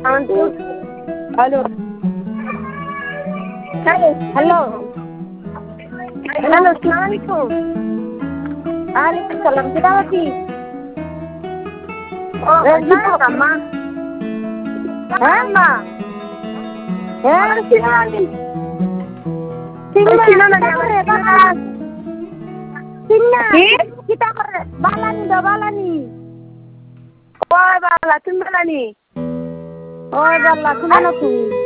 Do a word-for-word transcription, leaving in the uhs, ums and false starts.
Halo. Halo. Halo. Halo, Assalamualaikum. Waalaikumsalam. Kita lagi. Oh, kita sama. Sama. Ya, Sino Sina. Sino na Kita naman? kere balan. Sina. Eh? Kita kere balan do balani. Oh, bala, tun bala ni. Oh, bala. Kumana tu?